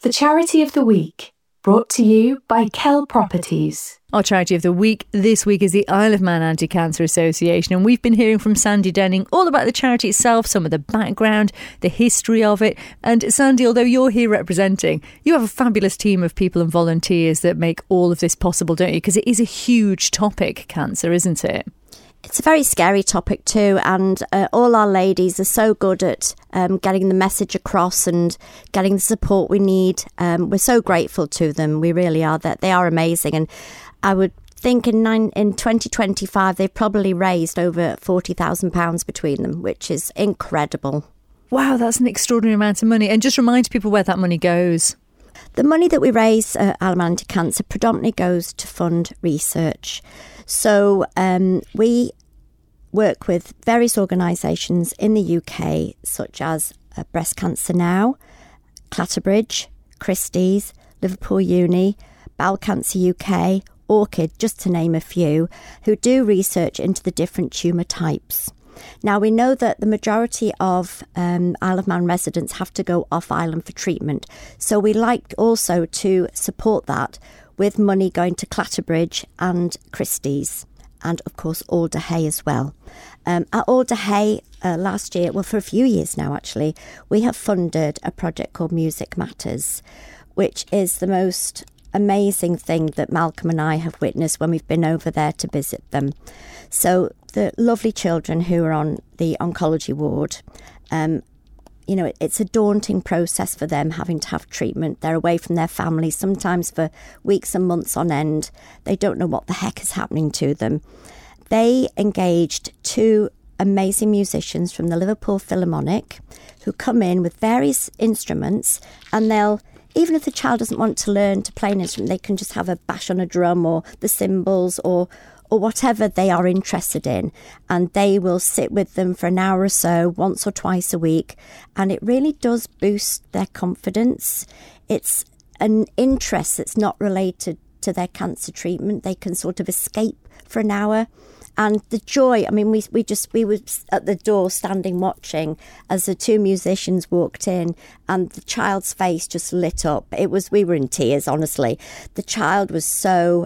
The Charity of the Week, brought to you by Kell Properties. Our Charity of the Week this week is the Isle of Man Anti-Cancer Association, and we've been hearing from Sandy Denning all about the charity itself, some of the background, the history of it. And Sandy, although you're here representing, you have a fabulous team of people and volunteers that make all of this possible, don't you? Because it is a huge topic, cancer, isn't it? It's a very scary topic too, and all our ladies are so good at getting the message across and getting the support we need. We're so grateful to them. We really are. That they are amazing, and I would think in 2025 they've probably raised over £40,000 between them, which is incredible. Wow, that's an extraordinary amount of money. And just remind people where that money goes. The money that we raise at Isle of Man Anti-Cancer predominantly goes to fund research. So we work with various organisations in the UK, such as Breast Cancer Now, Clatterbridge, Christie's, Liverpool Uni, Bowel Cancer UK, Orchid, just to name a few, who do research into the different tumour types. Now, we know that the majority of Isle of Man residents have to go off island for treatment. So we like also to support that with money going to Clatterbridge and Christie's, and of course Alder Hey as well. At Alder Hey last year, well, for a few years now actually, we have funded a project called Music Matters, which is the most amazing thing that Malcolm and I have witnessed when we've been over there to visit them. So the lovely children who are on the oncology ward, you know, it's a daunting process for them having to have treatment. They're away from their families, sometimes for weeks and months on end. They don't know what the heck is happening to them. They engaged two amazing musicians from the Liverpool Philharmonic who come in with various instruments, and they'll, even if the child doesn't want to learn to play an instrument, they can just have a bash on a drum or the cymbals or whatever they are interested in, and they will sit with them for an hour or so, once or twice a week, and it really does boost their confidence. It's an interest that's not related to their cancer treatment. They can sort of escape for an hour. And the joy, I mean, we were at the door standing watching as the two musicians walked in, and the child's face just lit up. We were in tears, honestly. The child was so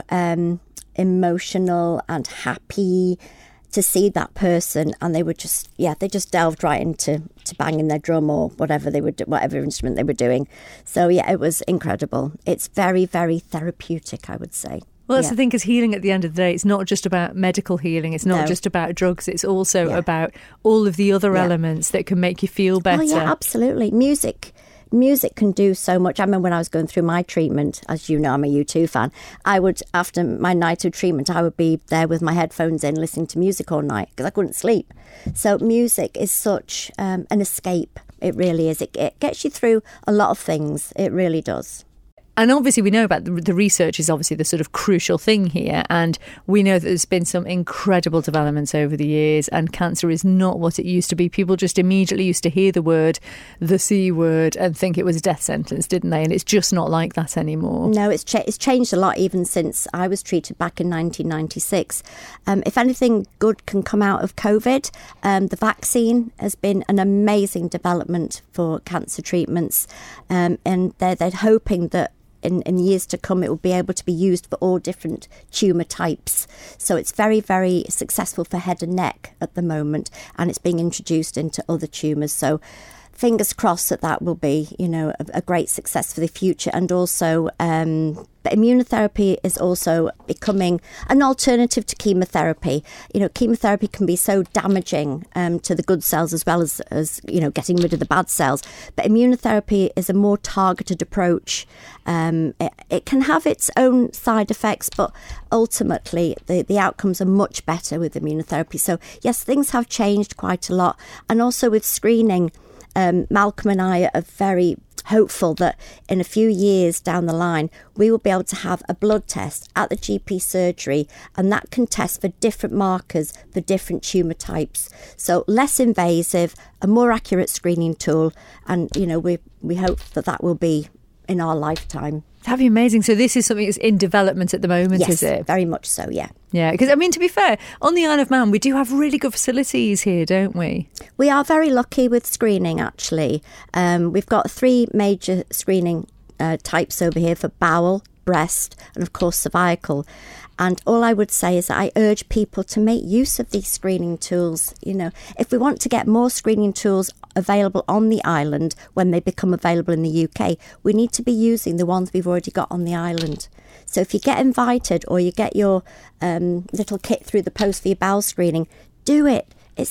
emotional and happy to see that person, and they were just, they just delved right into banging their drum or whatever whatever instrument they were doing. So it was incredible. It's very, very therapeutic, I would say. Well, that's the thing, because healing at the end of the day, it's not just about medical healing. It's not just about drugs. It's also about all of the other elements that can make you feel better. Oh, yeah, absolutely. Music can do so much. I remember when I was going through my treatment, as you know, I'm a U2 fan. I would, after my night of treatment, I would be there with my headphones in listening to music all night because I couldn't sleep. So music is such an escape. It really is. It gets you through a lot of things. It really does. And obviously we know about the research is obviously the sort of crucial thing here, and we know that there's been some incredible developments over the years, and cancer is not what it used to be. People just immediately used to hear the C word and think it was a death sentence, didn't they? And it's just not like that anymore. No, it's changed a lot even since I was treated back in 1996. If anything good can come out of COVID, the vaccine has been an amazing development for cancer treatments, and they're hoping that in years to come, it will be able to be used for all different tumour types. So it's very, very successful for head and neck at the moment, and it's being introduced into other tumours. So fingers crossed that will be, a great success for the future. And also, but immunotherapy is also becoming an alternative to chemotherapy. Chemotherapy can be so damaging to the good cells as well as getting rid of the bad cells. But immunotherapy is a more targeted approach. It can have its own side effects, but ultimately the outcomes are much better with immunotherapy. So yes, things have changed quite a lot. And also with screening, Malcolm and I are very hopeful that in a few years down the line, we will be able to have a blood test at the GP surgery, and that can test for different markers for different tumour types. So less invasive, a more accurate screening tool, and, we hope that will be in our lifetime. That'd be amazing. So this is something that's in development at the moment, yes, is it? Yes, very much so, yeah. Yeah, because, to be fair, on the Isle of Man, we do have really good facilities here, don't we? We are very lucky with screening, actually. We've got 3 major screening types over here for bowel, breast, and of course cervical. And all I would say is that I urge people to make use of these screening tools. If we want to get more screening tools available on the island when they become available in the UK, we need to be using the ones we've already got on the island. So if you get invited or you get your little kit through the post for your bowel screening, do it.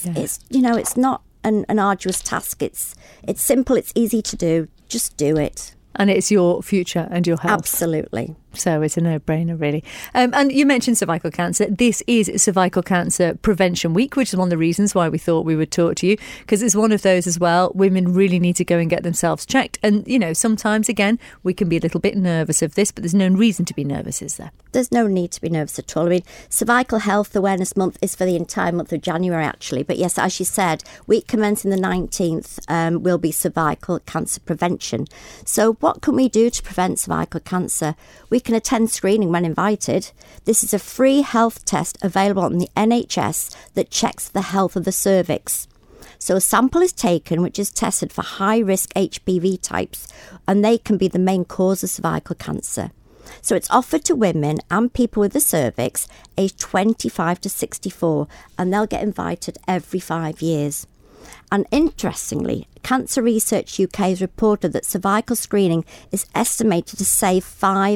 It's not an arduous task. It's simple. It's easy to do. Just do it. And it's your future and your health. Absolutely. So it's a no-brainer, really. And you mentioned cervical cancer. This is Cervical Cancer Prevention Week, which is one of the reasons why we thought we would talk to you, because it's one of those as well. Women really need to go and get themselves checked. And, sometimes, again, we can be a little bit nervous of this, but there's no reason to be nervous, is there? There's no need to be nervous at all. I mean, Cervical Health Awareness Month is for the entire month of January, actually. But yes, as you said, week commencing the 19th will be cervical cancer prevention. So what can we do to prevent cervical cancer? We can attend screening when invited. This is a free health test available on the NHS that checks the health of the cervix. So a sample is taken which is tested for high-risk HPV types, and they can be the main cause of cervical cancer. So it's offered to women and people with the cervix aged 25 to 64, and they'll get invited every 5 years. And interestingly, Cancer Research UK has reported that cervical screening is estimated to save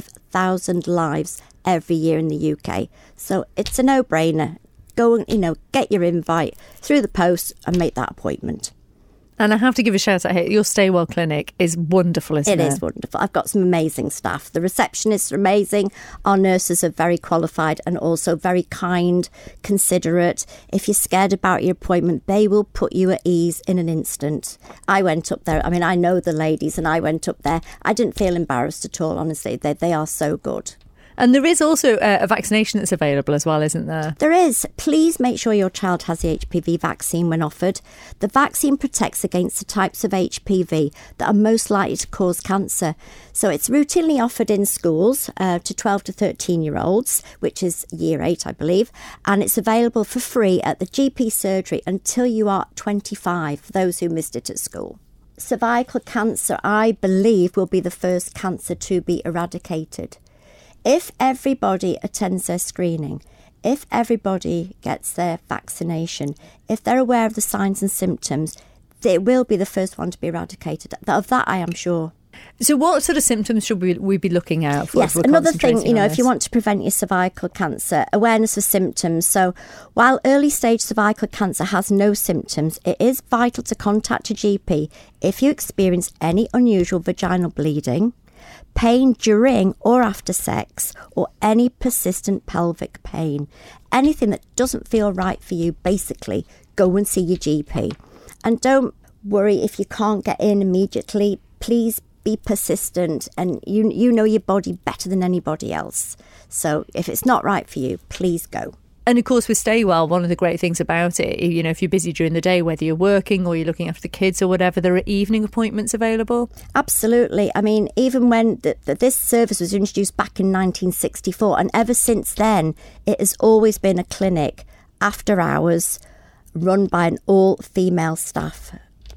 5,000 lives every year in the UK. So it's a no-brainer. Go and, get your invite through the post and make that appointment. And I have to give a shout out here. Your Stay-Well clinic is wonderful, isn't it? It is wonderful. I've got some amazing staff. The receptionists are amazing. Our nurses are very qualified and also very kind, considerate. If you're scared about your appointment, they will put you at ease in an instant. I went up there. I mean, I know the ladies, and I went up there. I didn't feel embarrassed at all, honestly. They are so good. And there is also a vaccination that's available as well, isn't there? There is. Please make sure your child has the HPV vaccine when offered. The vaccine protects against the types of HPV that are most likely to cause cancer. So it's routinely offered in schools to 12 to 13-year-olds, which is year 8, I believe. And it's available for free at the GP surgery until you are 25, for those who missed it at school. Cervical cancer, I believe, will be the first cancer to be eradicated. If everybody attends their screening, if everybody gets their vaccination, if they're aware of the signs and symptoms, it will be the first one to be eradicated. Of that, I am sure. So what sort of symptoms should we be looking out for? Yes, another thing, if you want to prevent your cervical cancer, awareness of symptoms. So while early stage cervical cancer has no symptoms, it is vital to contact your GP if you experience any unusual vaginal bleeding, pain during or after sex, or any persistent pelvic pain. Anything that doesn't feel right for you, basically, go and see your GP. And don't worry if you can't get in immediately. Please be persistent, and you know your body better than anybody else. So if it's not right for you, please go. And of course, with Stay-Well, one of the great things about it, if you're busy during the day, whether you're working or you're looking after the kids or whatever, there are evening appointments available. Absolutely. I mean, even when this service was introduced back in 1964, and ever since then, it has always been a clinic after hours run by an all-female staff.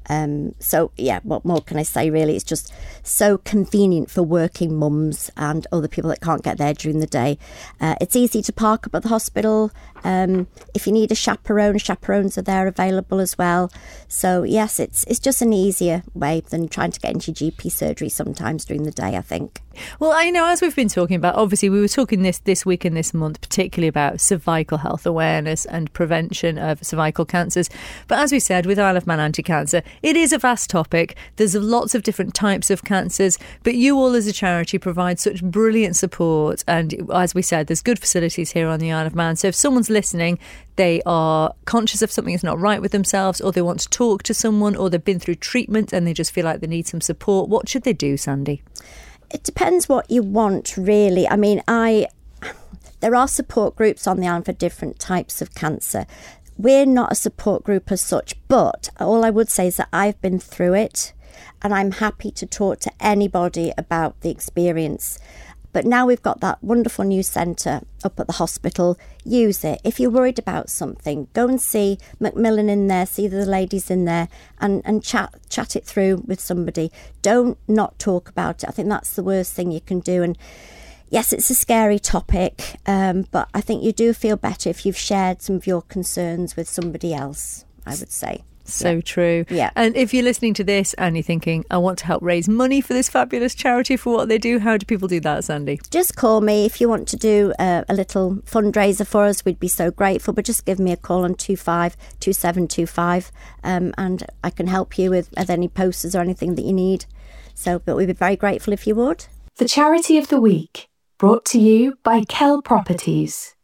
What more can I say, really? It's just so convenient for working mums and other people that can't get there during the day. It's easy to park up at the hospital. If you need a chaperone, chaperones are there available as well. So, yes, it's just an easier way than trying to get into GP surgery sometimes during the day, I think. Well, as we've been talking about, obviously we were talking this week and this month particularly about cervical health awareness and prevention of cervical cancers. But as we said, with Isle of Man Anti-Cancer, it is a vast topic. There's lots of different types of cancers, but you all as a charity provide such brilliant support. And as we said, there's good facilities here on the Isle of Man. So if someone's listening, they are conscious of something is not right with themselves, or they want to talk to someone, or they've been through treatment and they just feel like they need some support, what should they do, Sandy? It depends what you want, really. I mean, there are support groups on the island for different types of cancer. We're not a support group as such, but all I would say is that I've been through it, and I'm happy to talk to anybody about the experience. But now we've got that wonderful new centre up at the hospital. Use it. If you're worried about something, go and see Macmillan in there, see the ladies in there, and chat it through with somebody. Don't not talk about it. I think that's the worst thing you can do. And yes, it's a scary topic, but I think you do feel better if you've shared some of your concerns with somebody else, I would say. So true. Yeah. And if you're listening to this and you're thinking, I want to help raise money for this fabulous charity for what they do, how do people do that, Sandy? Just call me if you want to do a little fundraiser for us. We'd be so grateful. But just give me a call on 252725 and I can help you with any posters or anything that you need. But we'd be very grateful if you would. The Charity of the Week, brought to you by Kell Properties.